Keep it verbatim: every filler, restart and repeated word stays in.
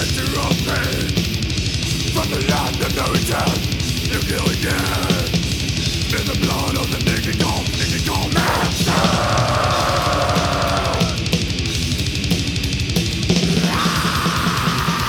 From the land of no return, you kill again. In the blood of the naked